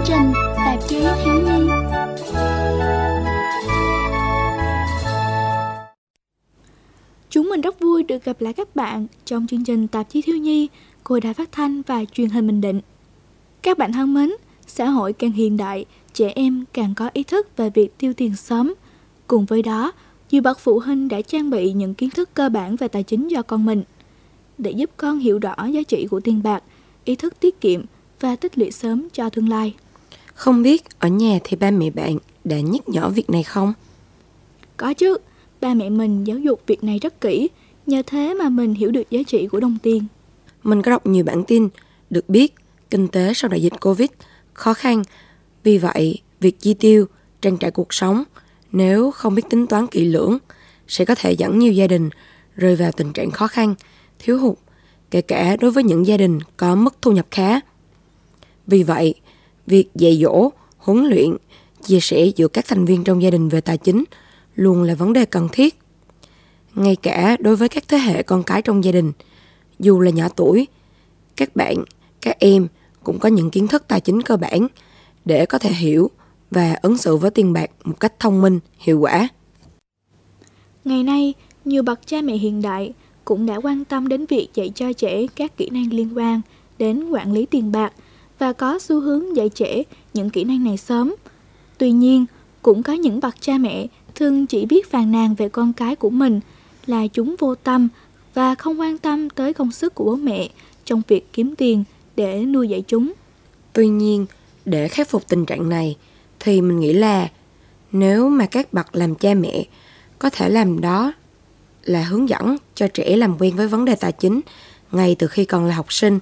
trình Tạp chí Thiếu nhi. Chúng mình rất vui được gặp lại các bạn trong chương trình Tạp chí Thiếu nhi của Đài Phát thanh và Truyền hình Bình Định. Các bạn thân mến, xã hội càng hiện đại, trẻ em càng có ý thức về việc tiêu tiền sớm. Cùng với đó, nhiều bậc phụ huynh đã trang bị những kiến thức cơ bản về tài chính cho con mình, để giúp con hiểu rõ giá trị của tiền bạc, ý thức tiết kiệm và tích lũy sớm cho tương lai. Không biết ở nhà thì ba mẹ bạn đã nhắc nhở việc này không? Có chứ, ba mẹ mình giáo dục việc này rất kỹ, nhờ thế mà mình hiểu được giá trị của đồng tiền. Mình có đọc nhiều bản tin, được biết kinh tế sau đại dịch Covid khó khăn. Vì vậy, việc chi tiêu, trang trải cuộc sống nếu không biết tính toán kỹ lưỡng sẽ có thể dẫn nhiều gia đình rơi vào tình trạng khó khăn, thiếu hụt, kể cả đối với những gia đình có mức thu nhập khá. Vì vậy, việc dạy dỗ, huấn luyện, chia sẻ giữa các thành viên trong gia đình về tài chính luôn là vấn đề cần thiết. Ngay cả đối với các thế hệ con cái trong gia đình, dù là nhỏ tuổi, các bạn, các em cũng có những kiến thức tài chính cơ bản để có thể hiểu và ứng xử với tiền bạc một cách thông minh, hiệu quả. Ngày nay, nhiều bậc cha mẹ hiện đại cũng đã quan tâm đến việc dạy cho trẻ các kỹ năng liên quan đến quản lý tiền bạc và có xu hướng dạy trẻ những kỹ năng này sớm. Tuy nhiên, cũng có những bậc cha mẹ thường chỉ biết phàn nàn về con cái của mình là chúng vô tâm và không quan tâm tới công sức của bố mẹ trong việc kiếm tiền để nuôi dạy chúng. Tuy nhiên, để khắc phục tình trạng này thì mình nghĩ là nếu mà các bậc làm cha mẹ có thể làm đó là hướng dẫn cho trẻ làm quen với vấn đề tài chính ngay từ khi còn là học sinh.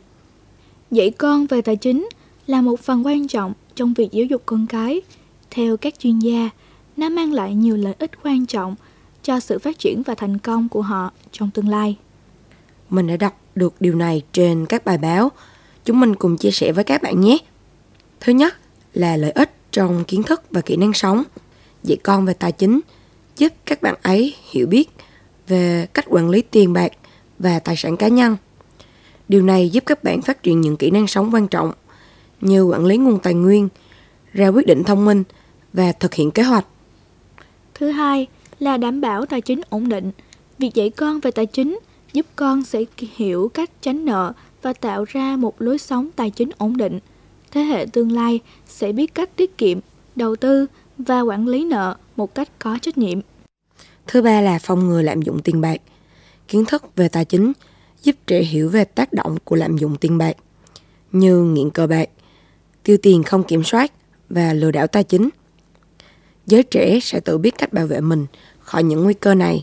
Dạy con về tài chính là một phần quan trọng trong việc giáo dục con cái. Theo các chuyên gia, nó mang lại nhiều lợi ích quan trọng cho sự phát triển và thành công của họ trong tương lai. Mình đã đọc được điều này trên các bài báo. Chúng mình cùng chia sẻ với các bạn nhé. Thứ nhất là lợi ích trong kiến thức và kỹ năng sống. Dạy con về tài chính giúp các bạn ấy hiểu biết về cách quản lý tiền bạc và tài sản cá nhân. Điều này giúp các bạn phát triển những kỹ năng sống quan trọng như quản lý nguồn tài nguyên, ra quyết định thông minh và thực hiện kế hoạch. Thứ hai là đảm bảo tài chính ổn định. Việc dạy con về tài chính giúp con sẽ hiểu cách tránh nợ và tạo ra một lối sống tài chính ổn định. Thế hệ tương lai sẽ biết cách tiết kiệm, đầu tư và quản lý nợ một cách có trách nhiệm. Thứ ba là phòng ngừa lạm dụng tiền bạc. Kiến thức về tài chính giúp trẻ hiểu về tác động của lạm dụng tiền bạc như nghiện cờ bạc, tiêu tiền không kiểm soát và lừa đảo tài chính. Giới trẻ sẽ tự biết cách bảo vệ mình khỏi những nguy cơ này.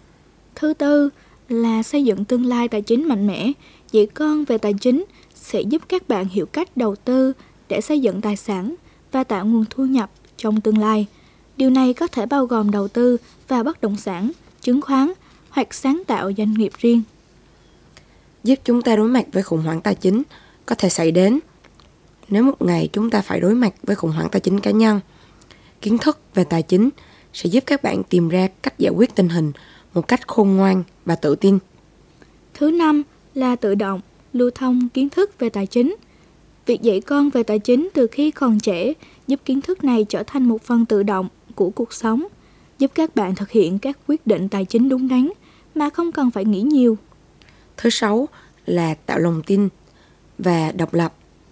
Thứ tư là xây dựng tương lai tài chính mạnh mẽ. Dạy con về tài chính sẽ giúp các bạn hiểu cách đầu tư để xây dựng tài sản và tạo nguồn thu nhập trong tương lai. Điều này có thể bao gồm đầu tư vào bất động sản, chứng khoán hoặc sáng tạo doanh nghiệp riêng. Giúp chúng ta đối mặt với khủng hoảng tài chính có thể xảy đến nếu một ngày chúng ta phải đối mặt với khủng hoảng tài chính cá nhân. Kiến thức về tài chính sẽ giúp các bạn tìm ra cách giải quyết tình hình một cách khôn ngoan và tự tin. Thứ năm là tự động lưu thông kiến thức về tài chính. Việc dạy con về tài chính từ khi còn trẻ giúp kiến thức này trở thành một phần tự động của cuộc sống, giúp các bạn thực hiện các quyết định tài chính đúng đắn mà không cần phải nghĩ nhiều. Thứ sáu là tạo lòng tin và độc lập.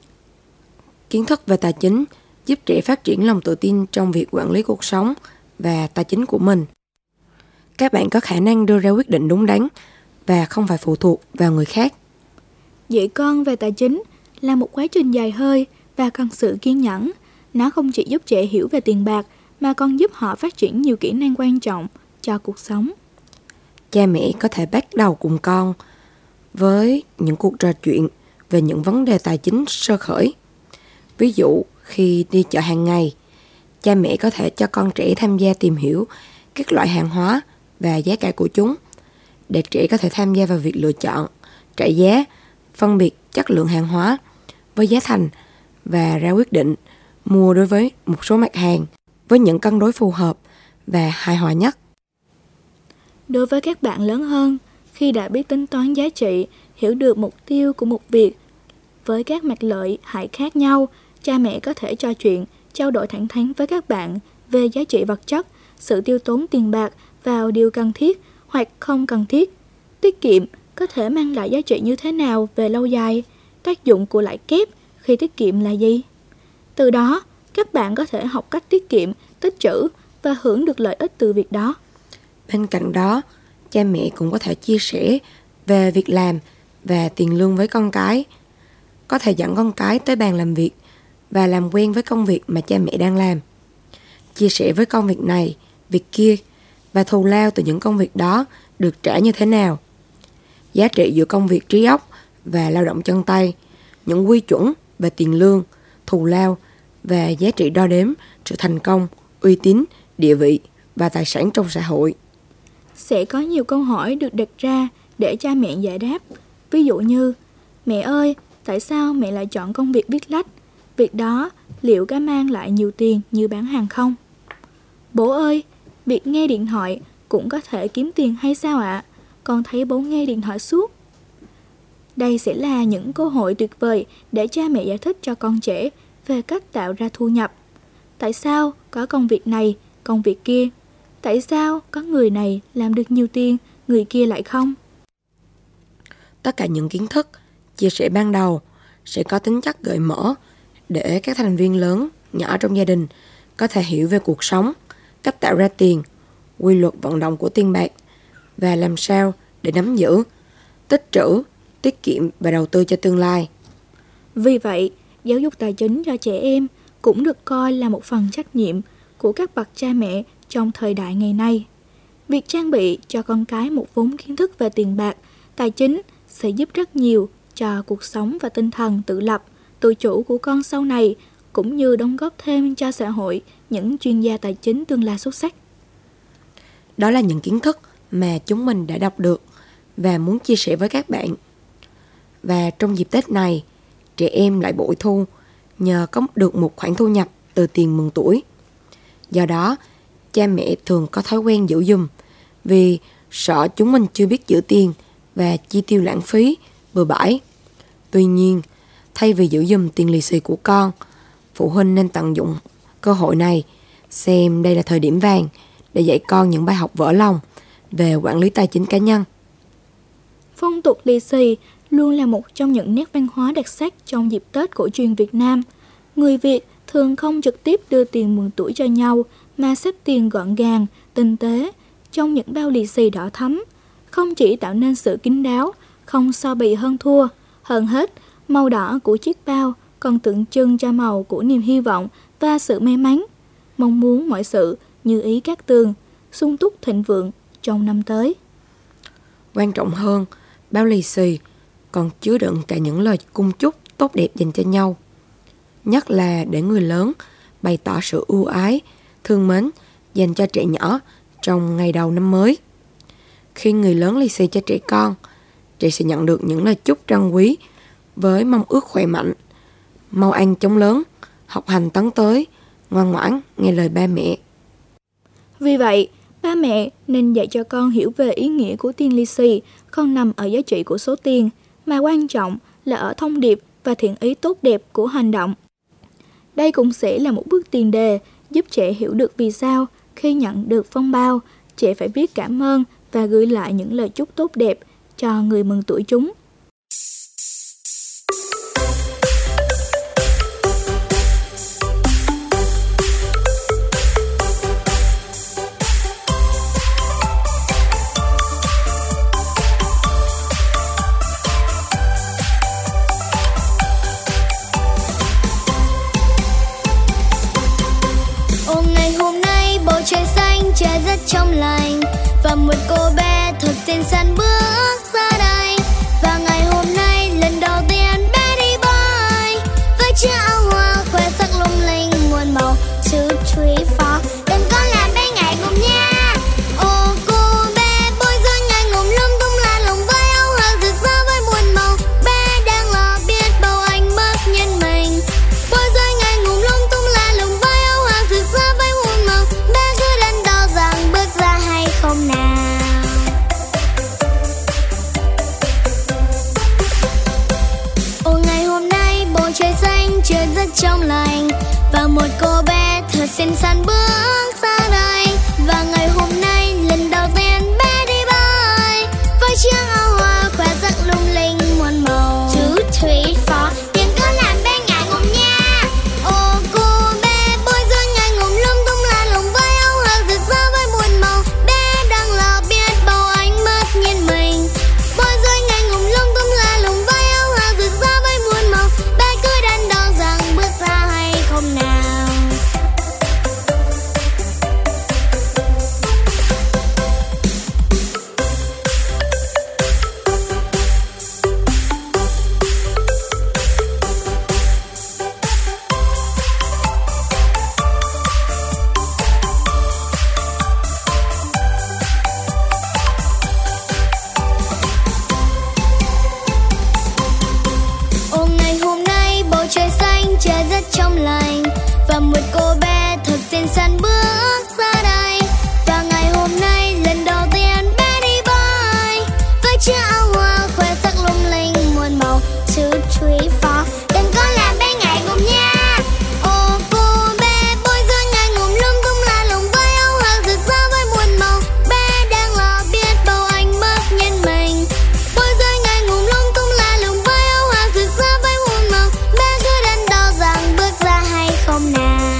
Kiến thức về tài chính giúp trẻ phát triển lòng tự tin trong việc quản lý cuộc sống và tài chính của mình. Các bạn có khả năng đưa ra quyết định đúng đắn và không phải phụ thuộc vào người khác. Dạy con về tài chính là một quá trình dài hơi và cần sự kiên nhẫn. Nó không chỉ giúp trẻ hiểu về tiền bạc mà còn giúp họ phát triển nhiều kỹ năng quan trọng cho cuộc sống. Cha mẹ có thể bắt đầu cùng con với những cuộc trò chuyện về những vấn đề tài chính sơ khởi. Ví dụ, khi đi chợ hàng ngày, cha mẹ có thể cho con trẻ tham gia tìm hiểu các loại hàng hóa và giá cả của chúng, để trẻ có thể tham gia vào việc lựa chọn, trả giá, phân biệt chất lượng hàng hóa với giá thành và ra quyết định mua đối với một số mặt hàng với những cân đối phù hợp và hài hòa nhất. Đối với các bạn lớn hơn, khi đã biết tính toán giá trị, hiểu được mục tiêu của một việc với các mặt lợi hại khác nhau, cha mẹ có thể trò chuyện, trao đổi thẳng thắn với các bạn về giá trị vật chất, sự tiêu tốn tiền bạc vào điều cần thiết hoặc không cần thiết. Tiết kiệm có thể mang lại giá trị như thế nào về lâu dài? Tác dụng của lãi kép khi tiết kiệm là gì? Từ đó, các bạn có thể học cách tiết kiệm, tích trữ và hưởng được lợi ích từ việc đó. Bên cạnh đó, cha mẹ cũng có thể chia sẻ về việc làm và tiền lương với con cái. Có thể dẫn con cái tới bàn làm việc và làm quen với công việc mà cha mẹ đang làm. Chia sẻ với con việc này, việc kia và thù lao từ những công việc đó được trả như thế nào. Giá trị giữa công việc trí óc và lao động chân tay, những quy chuẩn về tiền lương, thù lao và giá trị đo đếm sự thành công, uy tín, địa vị và tài sản trong xã hội. Sẽ có nhiều câu hỏi được đặt ra để cha mẹ giải đáp. Ví dụ như, mẹ ơi, tại sao mẹ lại chọn công việc viết lách? Việc đó liệu có mang lại nhiều tiền như bán hàng không? Bố ơi, việc nghe điện thoại cũng có thể kiếm tiền hay sao ạ? Con thấy bố nghe điện thoại suốt. Đây sẽ là những cơ hội tuyệt vời để cha mẹ giải thích cho con trẻ về cách tạo ra thu nhập. Tại sao có công việc này, công việc kia? Tại sao có người này làm được nhiều tiền, người kia lại không? Tất cả những kiến thức, chia sẻ ban đầu sẽ có tính chất gợi mở để các thành viên lớn, nhỏ trong gia đình có thể hiểu về cuộc sống, cách tạo ra tiền, quy luật vận động của tiền bạc và làm sao để nắm giữ, tích trữ, tiết kiệm và đầu tư cho tương lai. Vì vậy, giáo dục tài chính cho trẻ em cũng được coi là một phần trách nhiệm của các bậc cha mẹ trong thời đại ngày nay. Việc trang bị cho con cái một vốn kiến thức về tiền bạc, tài chính sẽ giúp rất nhiều cho cuộc sống và tinh thần tự lập, tự chủ của con sau này, cũng như đóng góp thêm cho xã hội những chuyên gia tài chính tương lai xuất sắc. Đó là những kiến thức mà chúng mình đã đọc được và muốn chia sẻ với các bạn. Và trong dịp Tết này, trẻ em lại bội thu nhờ có được một khoản thu nhập từ tiền mừng tuổi. Do đó, cha mẹ thường có thói quen giữ giùm vì sợ chúng mình chưa biết giữ tiền và chi tiêu lãng phí, bừa bãi. Tuy nhiên, thay vì giữ giùm tiền lì xì của con, phụ huynh nên tận dụng cơ hội này, xem đây là thời điểm vàng để dạy con những bài học vỡ lòng về quản lý tài chính cá nhân. Phong tục lì xì luôn là một trong những nét văn hóa đặc sắc trong dịp Tết cổ truyền Việt Nam. Người Việt thường không trực tiếp đưa tiền mừng tuổi cho nhau mà xếp tiền gọn gàng, tinh tế trong những bao lì xì đỏ thắm, không chỉ tạo nên sự kín đáo, không so bì hơn thua. Hơn hết, màu đỏ của chiếc bao còn tượng trưng cho màu của niềm hy vọng và sự may mắn, mong muốn mọi sự như ý các tường, sung túc thịnh vượng trong năm tới. Quan trọng hơn, bao lì xì còn chứa đựng cả những lời cung chúc tốt đẹp dành cho nhau. Nhất là để người lớn bày tỏ sự ưu ái, thương mến dành cho trẻ nhỏ trong ngày đầu năm mới. Khi người lớn lì xì cho trẻ con, trẻ sẽ nhận được những lời chúc trân quý với mong ước khỏe mạnh, mau ăn chóng lớn, học hành tấn tới, ngoan ngoãn nghe lời ba mẹ. Vì vậy, ba mẹ nên dạy cho con hiểu về ý nghĩa của tiền lì xì không nằm ở giá trị của số tiền, mà quan trọng là ở thông điệp và thiện ý tốt đẹp của hành động. Đây cũng sẽ là một bước tiền đề giúp trẻ hiểu được vì sao khi nhận được phong bao, trẻ phải biết cảm ơn và gửi lại những lời chúc tốt đẹp cho người mừng tuổi chúng. Trong lành và một cô bé thật xinh xắn bước ra đây, và trong lành, và một cô bé thật xinh xắn bước ra đây. Và ngày hôm nay lần đầu tiên bé đi bơi với chiếc áo hoa khoe sắc lung linh muôn màu. 2, 3, 4, tiếng có làm bé ngại ngùng nha. Ô cô bé bối rối ngại ngùng lung tung la lùng với áo hoa rực rỡ với muôn màu. Bé đang lo biết bao ánh mắt nhìn mình, bối rối ngại ngùng lung tung la lùng với áo hoa rực rỡ với muôn màu. Bé cứ đắn đo rằng bước ra hay không nào. Ô ngày hôm nay bầu trời xanh trời rất trong lành, và một cô bé thật xinh xắn bước ra đây. Và ngày hôm nay lần đầu tiên bé đi bơi với chiếc áo hoa khoe sắc lung linh muôn màu. 2, 3, 4, đừng có làm bé ngại ngùng nha. Ô cô bé bối rối ngại ngùng lung tung la lùng với áo hoa rực rỡ với muôn màu. Bé đang lo biết bao ánh mắt nhìn mình, bối rối ngại ngùng lung tung la lùng với áo hoa rực rỡ với muôn màu. Bé cứ đắn đo rằng bước ra hay không nào.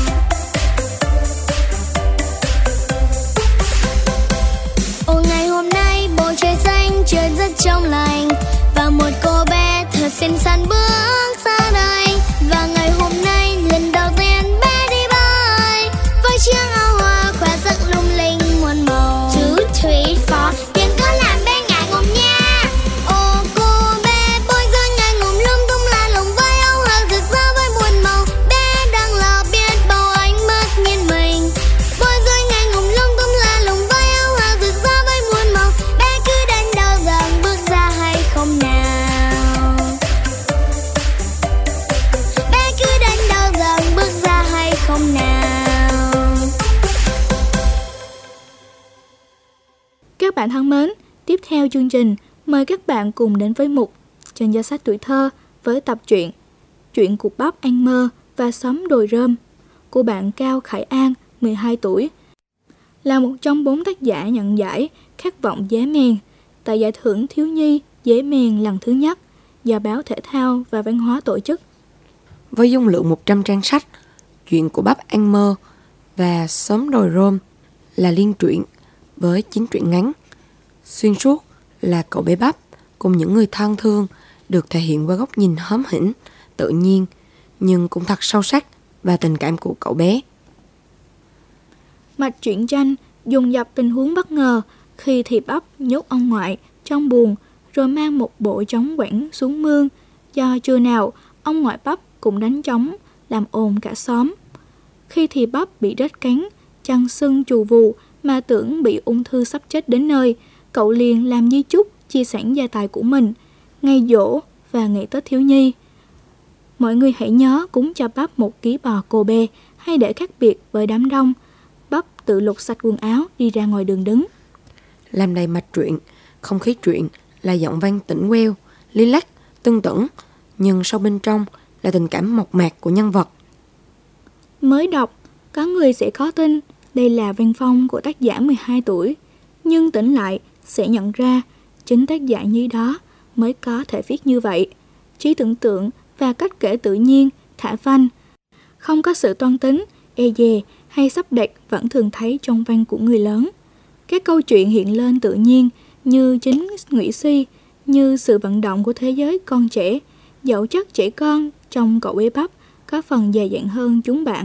Ô ngày hôm nay bầu trời xanh trời rất trong lành, và một cô bé thật xinh xắn bước ra đây. Và ngày hôm nay lần đầu tiên bé đi bơi với chiếc áo hoa khoe sắc lung linh muôn màu. 2, 3, 4, đừng có làm bé ngại ngùng nha. Ô cô bé bối rối ngại ngùng lung tung la lùng với áo hoa rực rỡ với muôn màu. Bé đang lo biết bao ánh mắt nhìn mình, bối rối ngại ngùng lung tung la lùng với áo hoa rực rỡ với muôn màu. Bé cứ đắn đo rằng bước ra hay không nào. Bé cứ đắn đo rằng bước ra hay không nào. Các bạn thân mến, tiếp theo chương trình, mời các bạn cùng đến với mục Trên Danh Sách Tuổi Thơ với tập truyện Chuyện Cục Bắp Ăn Mơ và Xóm Đồi Rơm của bạn Cao Khải An, 12 tuổi, là một trong 4 tác giả nhận giải Khát Vọng Dế Mèn tại Giải thưởng Thiếu nhi Dế Mèn lần thứ nhất do Báo Thể thao và Văn hóa tổ chức. Với dung lượng 100 trang sách, Chuyện của Bắp Ăn Mơ và Xóm Đồi Rơm là liên truyện với 9 truyện ngắn. Xuyên suốt là cậu bé Bắp cùng những người thân thương được thể hiện qua góc nhìn hóm hỉnh, tự nhiên nhưng cũng thật sâu sắc và tình cảm của cậu bé. Mạch truyện tranh dùng dập tình huống bất ngờ khi thì Bắp nhốt ông ngoại trong buồng rồi mang một bộ trống quẩy xuống mương. Do trưa nào ông ngoại Bắp cũng đánh trống làm ồn cả xóm. Khi thì Bắp bị rết cánh, chân sưng chù vù mà tưởng bị ung thư sắp chết đến nơi, cậu liền làm di chúc chia sẻ gia tài của mình ngày giỗ và ngày Tết thiếu nhi. Mọi người hãy nhớ cúng cho Bắp 1 ký bò Kobe hay để khác biệt với đám đông. Bắp tự lục sạch quần áo đi ra ngoài đường đứng. Làm đầy mạch truyện, không khí truyện là giọng văn tỉnh queo, lý lách, tưng tửng, nhưng sâu bên trong là tình cảm mộc mạc của nhân vật. Mới đọc, có người sẽ khó tin đây là văn phong của tác giả 12 tuổi, nhưng tỉnh lại sẽ nhận ra chính tác giả như đó mới có thể viết như vậy. Trí tưởng tượng và cách kể tự nhiên, thả văn, không có sự toan tính, e dè hay sắp đặt vẫn thường thấy trong văn của người lớn. Các câu chuyện hiện lên tự nhiên như chính nghĩ suy, như sự vận động của thế giới con trẻ, dẫu chắc trẻ con trong cậu bé Bắp có phần dày dặn hơn chúng bạn.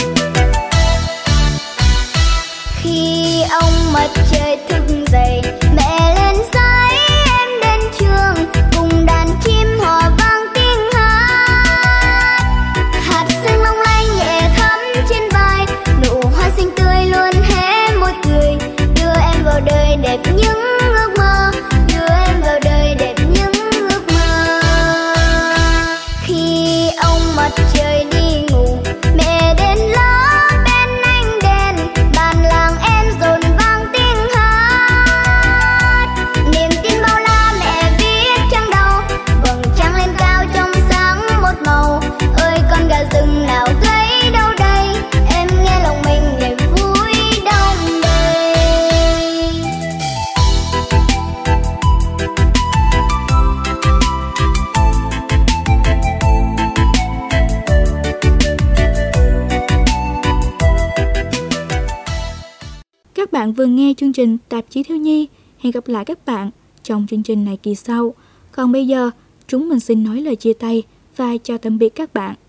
Khi ông mặt trời thức dậy bạn vừa nghe chương trình Tạp chí Thiếu Nhi. Hẹn gặp lại các bạn trong chương trình này kỳ sau. Còn bây giờ, chúng mình xin nói lời chia tay và chào tạm biệt các bạn.